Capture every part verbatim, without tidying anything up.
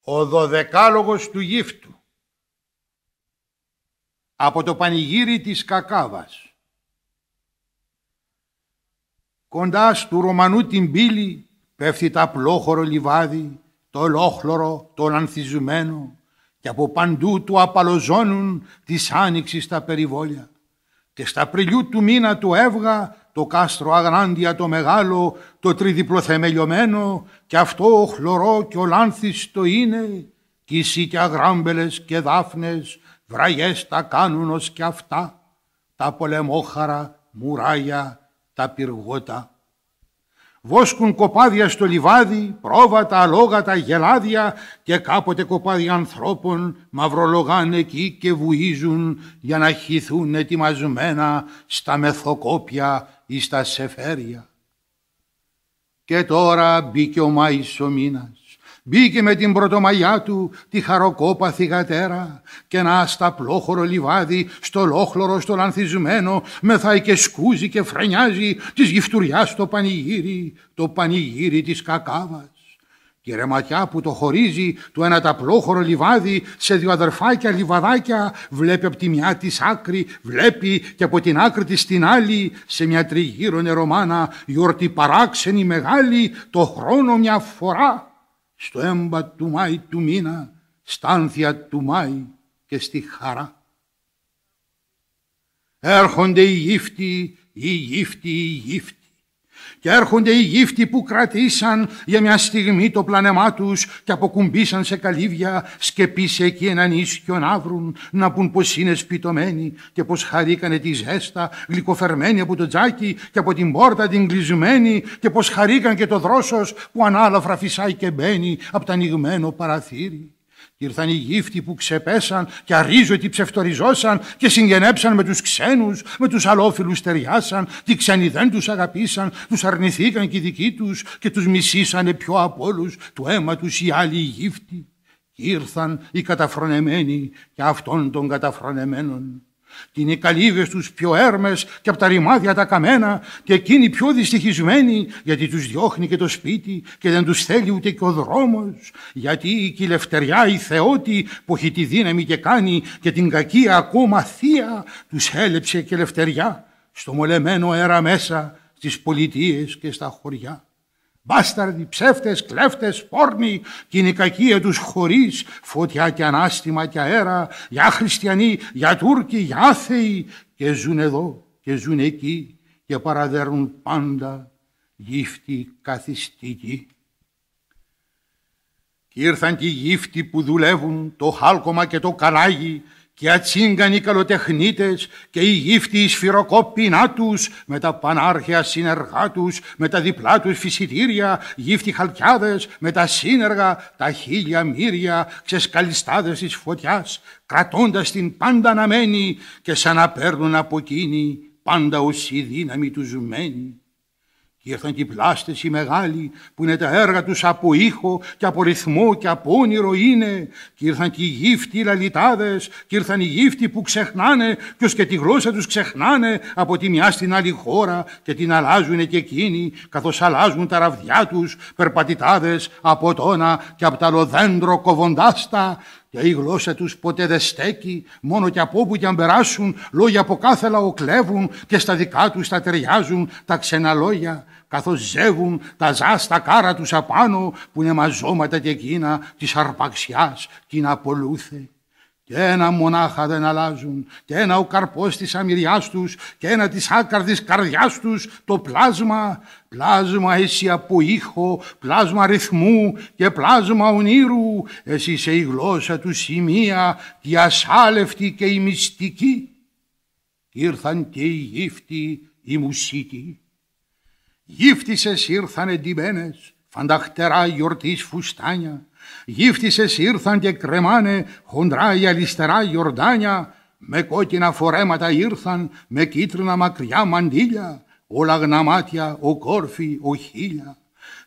Ο δωδεκάλογος του Γύφτου από το πανηγύρι της Κακάβας. Κοντά στου Ρωμανού την πύλη πέφτει τα πλόχωρο λιβάδι, το ολόχλωρο, το λανθιζουμένο, και από παντού του απαλοζώνουν της άνοιξης τα περιβόλια. Και στα πριλιού του μήνα του Εύγα το κάστρο αγράντια το μεγάλο, το τριδιπλοθεμελιωμένο, και αυτό ο χλωρό και ο λάνθιστο είναι, κι εσύ και αγράμπελες και δάφνες βραγιές τα κάνουν ως και αυτά, τα πολεμόχαρα μουράγια, τα πυργότα. Βόσκουν κοπάδια στο λιβάδι, πρόβατα, αλόγατα, γελάδια, και κάποτε κοπάδια ανθρώπων μαυρολογάνε εκεί και βουίζουν για να χυθούν ετοιμασμένα στα μεθοκόπια ή στα σεφέρια. Και τώρα μπήκε ο Μάης ο μήνας, μπήκε με την πρωτομαγιά του τη χαροκόπαθη γατέρα, και να στα πλόχωρο λιβάδι, στο λόχλωρο, στο λανθισμένο, μεθάει και σκούζει και φρενιάζει της γυφτουριάς το πανηγύρι, το πανηγύρι της Κακάβας. Και η ρεματιά που το χωρίζει το ένα τα πλόχωρο λιβάδι σε δύο αδερφάκια λιβαδάκια, βλέπει από τη μια της άκρη, βλέπει και από την άκρη της την άλλη, σε μια τριγύρω νερομάνα γιορτή παράξενη μεγάλη, το χρόνο μια φορά, στο έμπα του Μάη του μήνα, στα άνθια του Μάη και στη χαρά. Έρχονται οι γύφτοι, οι γύφτοι, οι γύφτοι, και έρχονται οι γύφτοι που κρατήσαν για μια στιγμή το πλάνεμά τους και αποκουμπήσαν σε καλύβια, σκεπίσει εκεί έναν ίσιο να βρουν, να πουν πως είναι σπιτωμένοι και πως χαρήκανε τη ζέστα γλυκοφερμένη από το τζάκι και από την πόρτα την κλεισμένη, και πως χαρήκαν και το δρόσος που ανάλαφρα φυσάει και μπαίνει από το ανοιγμένο παραθύρι. Και ήρθαν οι γύφτοι που ξεπέσαν και αρίζωτοι ψευτοριζώσαν και συγγενέψαν με τους ξένους, με τους αλόφιλους ταιριάσαν, τι ξένοι δεν τους αγαπήσαν, τους αρνηθήκαν και οι δικοί τους και τους μισήσανε πιο απ' όλους του αίμα τους οι άλλοι γύφτοι. Και ήρθαν οι καταφρονεμένοι και αυτών των καταφρονεμένων. Και είναι οι καλύβες τους πιο έρμες και από τα ρημάδια τα καμένα, και εκείνοι πιο δυστυχισμένοι, γιατί τους διώχνει και το σπίτι και δεν τους θέλει ούτε και ο δρόμος, γιατί η κυλευτεριά η θεότη που έχει τη δύναμη και κάνει και την κακία ακόμα θεία, τους έλεψε και ελευθεριά στο μολεμένο αέρα μέσα, στις πολιτείες και στα χωριά. Μπάσταρδοι, ψεύτες, κλέφτες, πόρνοι, κι είναι η κακία τους χωρίς φωτιά και ανάστημα και αέρα, για χριστιανοί, για Τούρκοι, για άθεοι, και ζουν εδώ και ζουν εκεί και παραδέρουν πάντα γύφτοι καθιστικοί. Κι ήρθαν και οι γύφτοι που δουλεύουν το χάλκομα και το καλάγι, και ατσίγκανοι καλοτεχνίτες και οι γύφτοι οι σφυροκόπινά τους, με τα πανάρχαια συνεργά τους, με τα διπλά τους φυσιτήρια, γύφτοι χαλκιάδες, με τα σύνεργα, τα χίλια μύρια, ξεσκαλιστάδες της φωτιάς, κρατώντας την πάντα αναμένη και σαν να παίρνουν από εκείνη πάντα ως η δύναμη τους μένει. Και ήρθαν και οι πλάστες οι μεγάλοι που είναι τα έργα τους από ήχο και από ρυθμό και από όνειρο είναι. Και ήρθαν και οι γύφτοι οι λαλιτάδες, και ήρθαν οι γύφτοι που ξεχνάνε και ως και τη γλώσσα τους ξεχνάνε από τη μια στην άλλη χώρα, και την αλλάζουν και εκείνοι καθώς αλλάζουν τα ραβδιά τους, περπατητάδες από τόνα και από τα λοδέντρο κοβοντάστα. Και η γλώσσα τους ποτέ δεν στέκει, μόνο και από όπου κι αν περάσουν λόγια από κάθε λαό κλέβουν, και στα δικά τους τα ταιριάζουν τα ξένα λόγια, καθώς ζεύουν τα ζάστα κάρα τους απάνω, που είναι μαζώματα και εκείνα της αρπαξιάς κι είναι απολούθε. Και ένα μονάχα δεν αλλάζουν, και ένα ο καρπός της αμυριάς τους, και ένα της άκαρδης καρδιάς τους, το πλάσμα, πλάσμα εσύ από ήχο, πλάσμα ρυθμού και πλάσμα ονείρου, εσύ είσαι η γλώσσα του σημεία, η ασάλευτη και η μυστική. Ήρθαν και οι γύφτοι οι μουσικοί. Γύφτισες ήρθαν εντυμένες, φανταχτερά γιορτής φουστάνια, γύφτισες ήρθαν και κρεμάνε χοντρά οι αλυστερά γιορτάνια, με κόκκινα φορέματα ήρθαν, με κίτρινα μακριά μαντήλια, όλα γναμάτια, ο κόρφι, ο χίλια.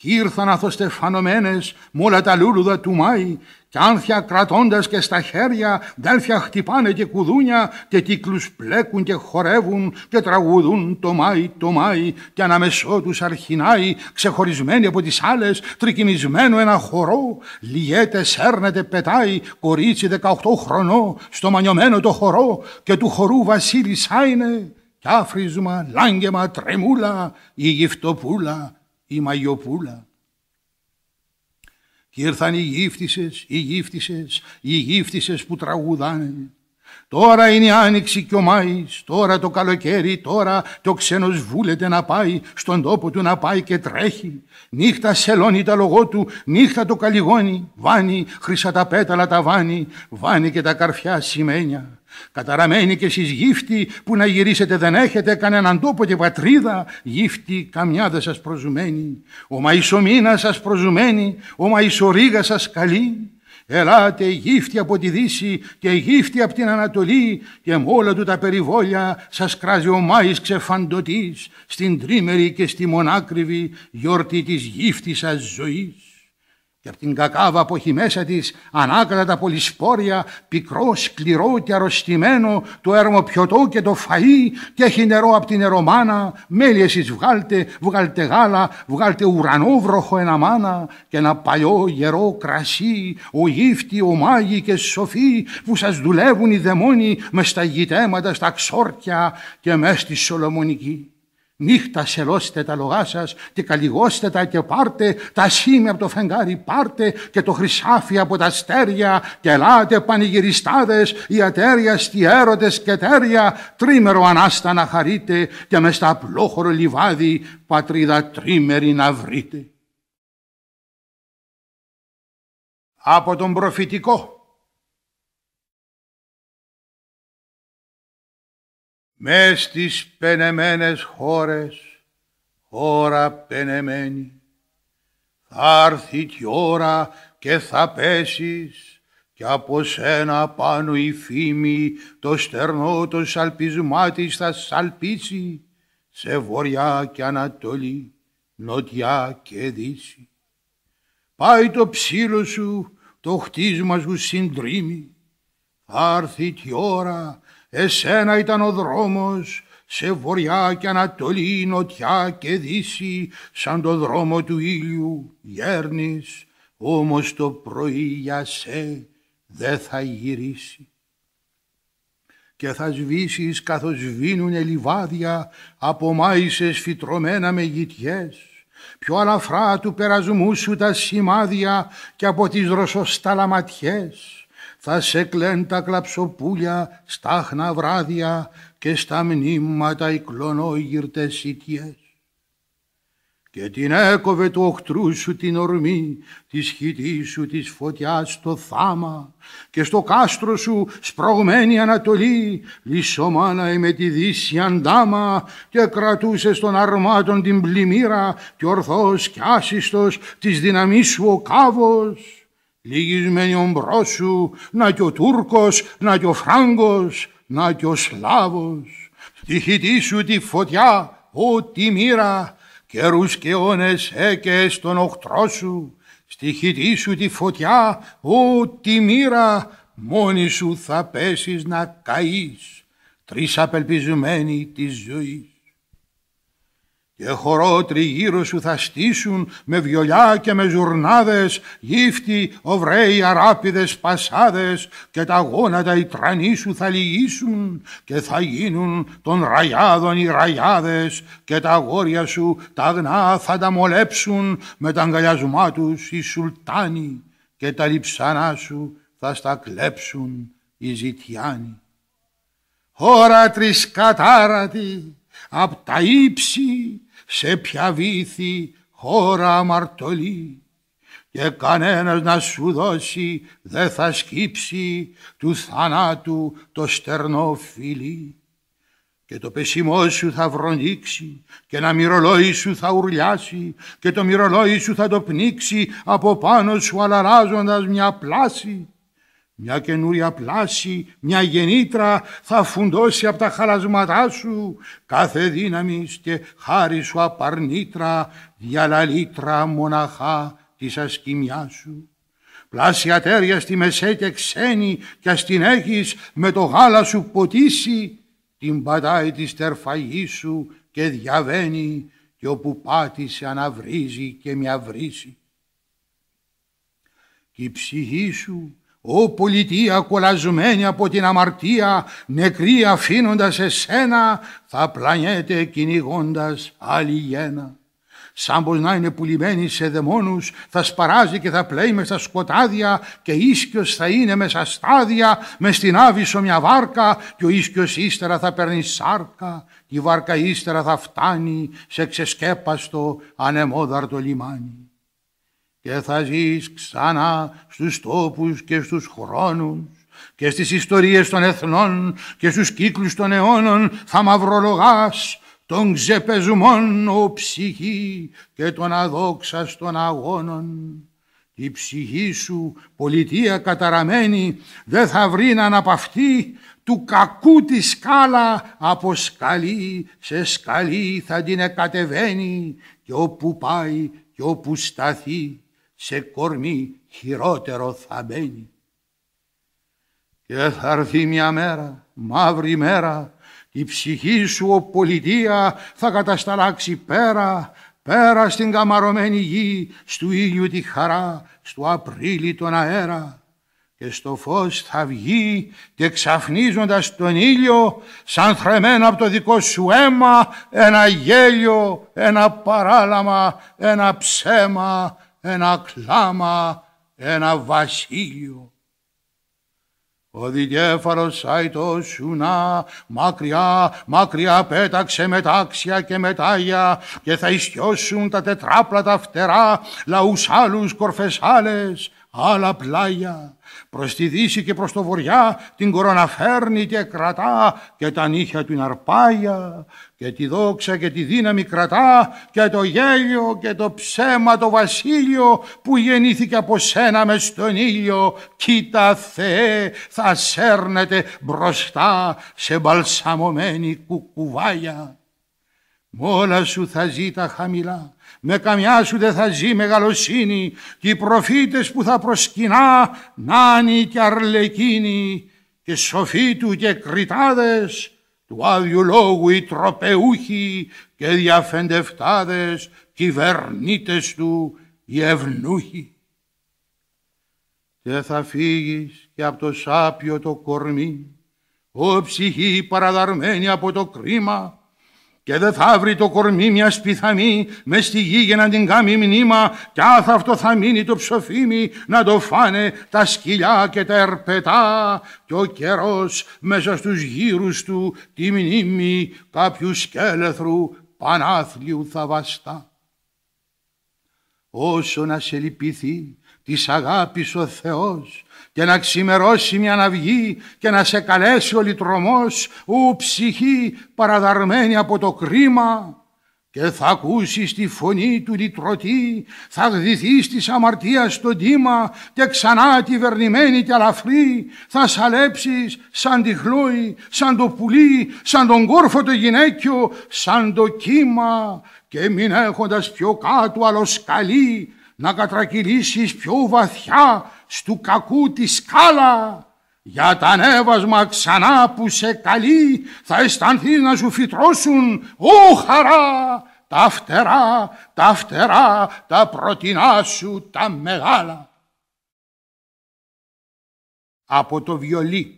κι ήρθαν αθοστεφανωμένες μ' όλα τα λούλουδα του Μάη, κι άνθια κρατώντας και στα χέρια, δέλφια χτυπάνε και κουδούνια, και κύκλους πλέκουν και χορεύουν και τραγουδούν το Μάη, το Μάη, και αναμεσό τους αρχινάει, ξεχωρισμένοι από τις άλλες, τρικυμισμένο ένα χορό, λιέται, σέρνεται, πετάει, κορίτσι δεκαοκτώ χρονό, στο μανιωμένο το χορό, και του χορού βασίλισσα είναι, κι άφρισμα, λάγκεμα, τρεμούλα, η γυφτοπούλα, η μαγιοπούλα. Κι ήρθαν οι γύφτισες, οι γύφτισες, οι γύφτισες που τραγουδάνε. Τώρα είναι η άνοιξη και ο Μάης, τώρα το καλοκαίρι, τώρα κι ο ξένος βούλεται να πάει, στον τόπο του να πάει και τρέχει. Νύχτα σελώνει τα λογό του, νύχτα το καλυγόνι, βάνει, χρυσά τα πέταλα τα βάνει, βάνει και τα καρφιά σημαίνια. Καταραμένοι κι εσείς γύφτη που να γυρίσετε δεν έχετε κανέναν τόπο και πατρίδα, γύφτη καμιά δεν σας προζουμένη, ο Μαϊσομήνας σας προζουμένη, ο Μαϊσορίγας σας καλεί. Ελάτε γύφτη από τη Δύση και γύφτη από την Ανατολή, και με όλα του τα περιβόλια σας κράζει ο Μάης ξεφαντωτής στην τρίμερη και στη μονάκριβη γιορτή της γύφτης σας ζωής. Και απ' την κακάβα που έχει μέσα της ανάκατα τα πολυσπόρια, πικρό, σκληρό και αρρωστημένο, το ερμοπιωτό και το φαΐ, και έχει νερό απ' την νερομάνα. Μέλι εσείς βγάλτε, βγάλτε γάλα, βγάλτε ουρανόβροχο ένα μάνα, και ένα παλιό γερό κρασί, ο γύφτη, ο μάγοι και σοφοί, που σας δουλεύουν οι δαιμόνοι μες στα γητέματα, στα ξόρκια και μες στη Σολομονική. Νύχτα σελώστε τα λογά σας και καλυγώστε τα και πάρτε τα σήμια από το φεγγάρι, πάρτε και το χρυσάφι από τα αστέρια, και ελάτε πανηγυριστάδες, οι ατέριαστοι έρωτες και τέρια, τρίμερο ανάστα να χαρείτε, και μες στα απλόχωρο λιβάδι πατρίδα τρίμερη να βρείτε. Από τον προφητικό. Μες στις πενεμένες χώρες, χώρα πενεμένη, θα έρθει κι ώρα και θα πέσεις, κι από σένα πάνω η φήμη, το στερνό το σαλπισμά της θα σαλπίσει, σε βορειά και ανατολή, νοτιά και δύση. Πάει το ψήλο σου, το χτίσμα σου συντρίμει, θα έρθει κι ώρα. Εσένα ήταν ο δρόμος, σε βορειά και ανατολή, νοτιά και δύση, σαν το δρόμο του ήλιου γέρνεις, όμως το πρωί για σε δεν θα γυρίσει. Και θα σβήσεις καθώς σβήνουνε λιβάδια από μάισες φυτρωμένα με γητιές, πιο αλαφρά του περασμού σου τα σημάδια και από τις δροσοσταλαματιές. Θα σε κλαίν τα κλαψοπούλια στάχνα βράδια και στα μνήματα οι κλωνόγυρτες ητιές. Και την έκοβε του οχτρού σου την ορμή, της χιτής σου της φωτιάς το θάμα, και στο κάστρο σου σπρωγμένη Ανατολή, λισομάνα με τη Δύση αντάμα, και κρατούσε στον αρμάτων την πλημμύρα, και ορθός κι άσιστος της δύναμής σου ο κάβος. Λυγισμένη ομπρό σου, να κι ο Τούρκος, να κι ο Φράγκος, να κι ο Σλάβος. Στη χιτή σου τη φωτιά, ω τη μοίρα, καιρούς και αιώνες έκαιες τον οχτρό σου. Στη χιτή σου τη φωτιά, ω τη μοίρα, μόνη σου θα πέσεις να καείς, τρεις απελπισμένοι της ζωής. Και χορό τριγύρω σου θα στήσουν με βιολιά και με ζουρνάδες, γύφτοι, οβραίοι, αράπηδες, πασάδες, και τα γόνατα οι τρανοί σου θα λυγίσουν, και θα γίνουν των ραγιάδων οι ραγιάδες, και τα αγόρια σου τα αγνά θα τα μολέψουν με τα αγκαλιασμά τους οι σουλτάνοι, και τα λιψανά σου θα στα κλέψουν οι ζητιάνοι. Χώρα τρισκατάρατη απ' τα ύψη, σε ποια βήθη χώρα αμαρτωλή, και κανένας να σου δώσει δε θα σκύψει του θανάτου το στερνό φιλί. Και το πεσιμό σου θα βροντίξει, και ένα μυρολόι σου θα ουρλιάσει, και το μυρολόι σου θα το πνίξει από πάνω σου αλαράζοντας μια πλάση. μια καινούρια πλάση, μια γεννήτρα θα φουντώσει από τα χαλασματά σου, κάθε δύναμης και χάρη σου απαρνήτρα, διαλαλήτρα μοναχά της ασκημιάς σου. Πλάσια τέρια στη μεσέ και ξένη, κι ας την έχεις με το γάλα σου ποτίσει, την πατάει τη στερφαγή σου και διαβαίνει, και όπου πάτησε αναβρίζει και μια βρύση. Κι η ψυχή σου, Ω πολιτεία κολλασμένη από την αμαρτία, νεκρή αφήνοντας εσένα, θα πλανιέται κυνηγώντας άλλη γένα. Σαν πως να είναι πουλημένη σε δαιμόνους, θα σπαράζει και θα πλέει μες στα σκοτάδια, και ίσκιος θα είναι μέσα στάδια, μες στην άβυσσο μια βάρκα, και ο ίσκιος ύστερα θα παίρνει σάρκα, και η βάρκα ύστερα θα φτάνει σε ξεσκέπαστο ανεμόδαρτο λιμάνι. Και θα ζεις ξανά στους τόπους και στους χρόνους και στις ιστορίες των εθνών και στους κύκλους των αιώνων θα μαυρολογάς των ξεπεσμών ο ψυχή και των αδόξαστων αγώνων. Η ψυχή σου, πολιτεία καταραμένη, δεν θα βρει να αναπαυτεί, του κακού τη σκάλα από σκαλή σε σκαλή θα την εκατεβαίνει, και όπου πάει και όπου σταθεί σε κορμί χειρότερο θα μπαίνει. Και θα έρθει μια μέρα, μαύρη μέρα, η ψυχή σου ο πολιτεία θα κατασταλάξει πέρα, πέρα στην καμαρωμένη γη, στου ήλιου τη χαρά, στου Απρίλη τον αέρα. Και στο φως θα βγει και ξαφνίζοντας τον ήλιο, σαν θρεμμένα από το δικό σου αίμα, ένα γέλιο, ένα παράλαμα, ένα ψέμα, ένα κλάμα, ένα βασίλειο. Ο δικέφαλος αητός σου να μακριά, μακριά πέταξε μετάξια και μετάγια, και θα ισιώσουν τα τετράπλατα φτερά, λαούς άλλους κορφές άλλες, άλλα πλάγια. Προς τη δύση και προς το βοριά την κορώνα φέρνει και κρατά, και τα νύχια του είναι αρπάγια, και τη δόξα και τη δύναμη κρατά, και το γέλιο και το ψέμα το βασίλειο που γεννήθηκε από σένα μες στον ήλιο. Κοίτα Θεέ, θα σέρνεται μπροστά σε μπαλσαμωμένη κουκουβάγια. Μ' όλα σου θα ζει τα χαμηλά, με καμιά σου δεν θα ζει μεγαλοσύνη, και οι προφήτες που θα προσκυνά νάνοι και αρλεκίνοι, και σοφοί του και κριτάδες του άδειου λόγου οι τροπεούχοι, και διαφεντευτάδες κυβερνήτες του οι ευνούχοι. Και θα φύγεις και από το σάπιο το κορμί, ω ψυχή παραδαρμένη από το κρίμα, και δεν θα βρει το κορμί μια σπιθαμή μες στη γη για να την κάνει μνήμα, κι άθαυτο θα μείνει το ψοφίμι να το φάνε τα σκυλιά και τα ερπετά, κι ο καιρός μέσα στους γύρους του τη μνήμη κάποιου σκέλεθρου πανάθλιου θα βαστά. Όσο να σε λυπηθεί της αγάπης ο Θεός, και να ξημερώσει μια ναυγή και να σε καλέσει ο λυτρωμός, ου ψυχή παραδαρμένη από το κρίμα, και θα ακούσεις τη φωνή του λυτρωτή, θα γδυθείς της αμαρτίας στον κύμα, και ξανά τη βερνημένη και αλαφρή θα σαλέψεις σαν τη χλόη, σαν το πουλί, σαν τον κόρφο το γυναίκιο, σαν το κύμα, και μην έχοντας πιο κάτω άλλο σκαλί, να κατρακυλήσεις πιο βαθιά στου κακού τη σκάλα. Για τα ανέβασμα ξανά που σε καλεί, θα αισθανθεί να σου φυτρώσουν, ω χαρά, τα φτερά, τα φτερά, τα πρωτεινά σου τα μεγάλα. Από το βιολί.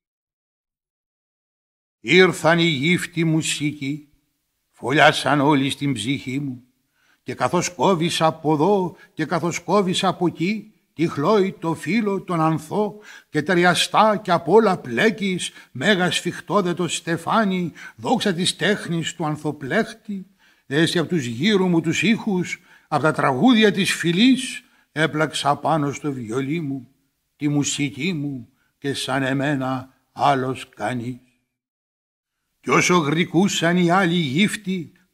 Ήρθαν οι γύφτοι μουσικοί, φωλιάσαν όλοι στην ψυχή μου, και καθώς κόβεις από εδώ και καθώς κόβεις από εκεί, τη χλόη, το φύλλο, τον ανθό, και ταιριαστά και απ' όλα πλέκεις, μέγα σφιχτόδετο στεφάνι, δόξα της τέχνης του ανθοπλέχτη, έτσι από τους γύρω μου τους ήχους, από τα τραγούδια της φυλής, έπλαξα πάνω στο βιολί μου, τη μουσική μου, και σαν εμένα άλλος κανείς. Κι όσο γρικούσαν οι άλλοι γύφτοι,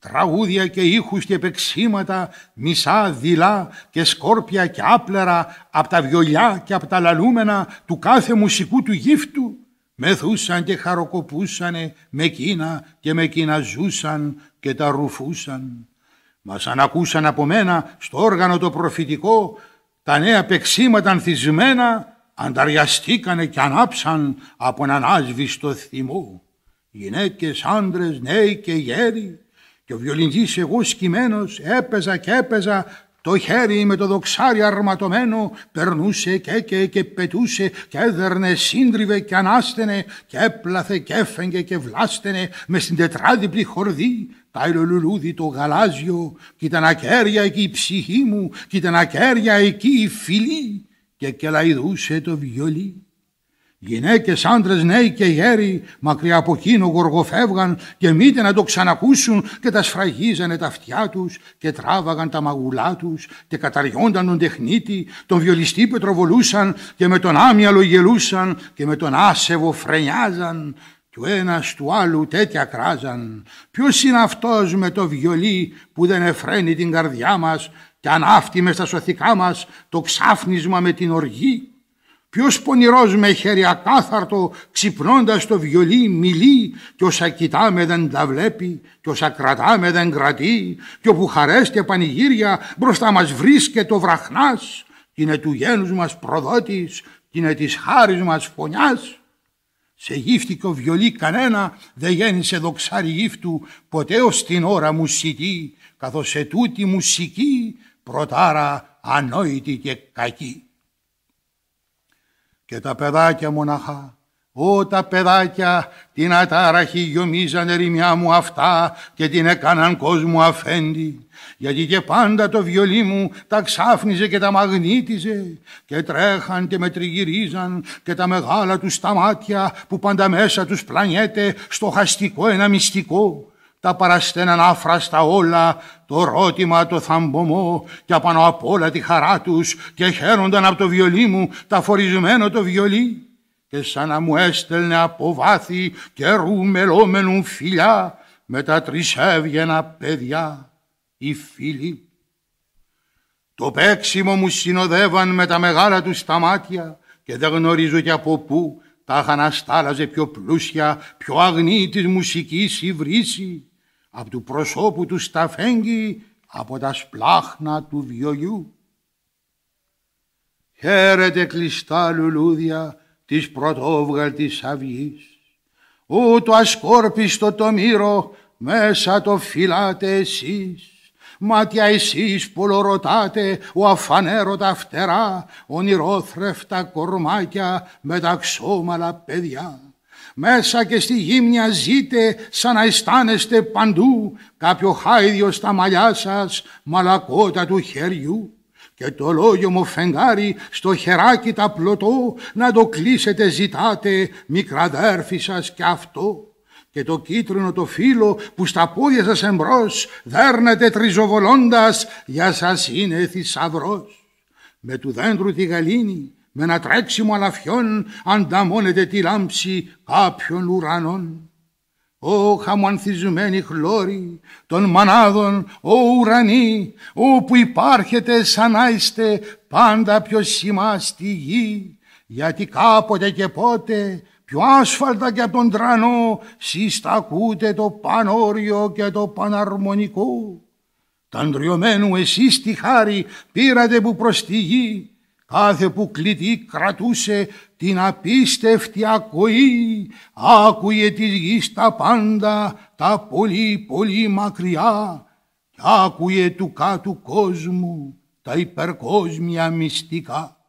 τραγούδια και ήχους και παίξήματα, μισά, δειλά και σκόρπια και άπλερα απ' τα βιολιά και απ' τα λαλούμενα του κάθε μουσικού του γύφτου, μεθούσαν και χαροκοπούσανε με εκείνα και με εκείνα ζούσαν και τα ρουφούσαν. Μας ανακούσαν από μένα στο όργανο το προφητικό, τα νέα παίξήματα ανθισμένα ανταριαστήκανε και ανάψαν από έναν άσβηστο θυμό. Γυναίκες, άντρες, νέοι και γέροι, και ο βιολιντής εγώ σκυμμένος έπαιζα και έπαιζα, το χέρι με το δοξάρι αρματωμένο περνούσε και και και πετούσε και έδερνε, σύντριβε και ανάστενε και έπλαθε και έφεγγε και βλάστενε μες στην τετράδιπλη χορδή τα ηλιολουλούδι το γαλάζιο, κι ήταν ακέρια εκεί η ψυχή μου, κι ήταν ακέρια εκεί η φιλή, και κελαϊδούσε το βιολί. Γυναίκες, άντρες, νέοι και γέροι μακριά από εκείνο γοργοφεύγαν και μήτε να το ξανακούσουν και τα σφραγίζανε τα αυτιά τους και τράβαγαν τα μαγουλά τους και καταριόνταν τον τεχνίτη, τον βιολιστή πετροβολούσαν και με τον άμυαλο γελούσαν και με τον άσεβο φρενιάζαν κι ο ένας του άλλου τέτοια κράζαν. Ποιος είναι αυτός με το βιολί που δεν εφραίνει την καρδιά μας και ανάφτει μες στα σωθικά μας το ξάφνισμα με την οργή? Ποιος πονηρός με χέρι ακάθαρτο ξυπνώντας το βιολί μιλεί κι όσα κοιτάμε δεν τα βλέπει κι όσα κρατάμε δεν κρατεί κι όπου χαρές και πανηγύρια μπροστά μας βρίσκεται ο βραχνάς κι είναι του γένους μας προδότης κι είναι της χάρης μας φωνιάς. Σε γύφτικο βιολί κανένα δεν γέννησε δοξάρι γύφτου ποτέ ως την ώρα μουσική, καθώς σε τούτη μουσική πρωτάρα ανόητη και κακή. Και τα παιδάκια μοναχά, ω τα παιδάκια, την ατάραχη γιομίζαν ερημιά μου αυτά και την έκαναν κόσμο αφέντη, γιατί και πάντα το βιολί μου τα ξάφνιζε και τα μαγνήτιζε και τρέχαν και με τριγυρίζαν και τα μεγάλα τους τα μάτια που πάντα μέσα τους πλανιέται στοχαστικό ένα μυστικό. Τα παραστέναν άφραστα όλα, το ρώτημα, το θαμπομό και απάνω απ' όλα τη χαρά τους και χαίρονταν από το βιολί μου τα φορισμένο το βιολί και σαν να μου έστελνε από βάθη καιρού μελόμενου φιλιά με τα τρισέβγαινα παιδιά οι φίλοι. Το παίξιμο μου συνοδεύαν με τα μεγάλα τους τα μάτια και δεν γνωρίζω και από πού τα είχαν αστάλαζε πιο πλούσια, πιο αγνή της μουσικής η βρύση, απ' του προσώπου του στα φέγγι, από τα σπλάχνα του βιολιού. Χαίρετε κλειστά λουλούδια της πρωτόβγαλτης αυγής, ού το ασκόρπιστο το μύρο μέσα το φυλάτε εσείς. Μάτια εσείς πολλορωτάτε, ο αφανέρωτα φτερά, ονειρόθρεφτα κορμάκια με τα ξώμαλα παιδιά. Μέσα και στη γύμνια ζείτε σαν να αισθάνεστε παντού κάποιο χάιδιο στα μαλλιά σας, μαλακότα του χεριού. Και το λόγιο μου φεγγάρι στο χεράκι τα πλωτό να το κλείσετε ζητάτε, μικραδέρφη σας κι αυτό. Και το κίτρινο το φύλλο που στα πόδια σας εμπρός δέρνετε τριζοβολώντας, για σας είναι θησαυρός. Με του δέντρου τη γαλήνη, με ένα τρέξιμο αλαφιόν ανταμώνεται τη λάμψη κάποιων ουρανών. Ω χαμοανθισμένοι χλώροι των μανάδων, ω ουρανοί, όπου υπάρχετε σαν να είστε πάντα πιο σημά στη γη, γιατί κάποτε και πότε πιο άσφαλτα και από τον τρανό συστακούτε το πανόριο και το παναρμονικό. Ταντριωμένου εσείς τη χάρη πήρατε που προς τη γη, κάθε που κλητή κρατούσε την απίστευτη ακοή, άκουε της γης τα πάντα, τα πολύ πολύ μακριά, κι άκουε του κάτου κόσμου τα υπερκόσμια μυστικά.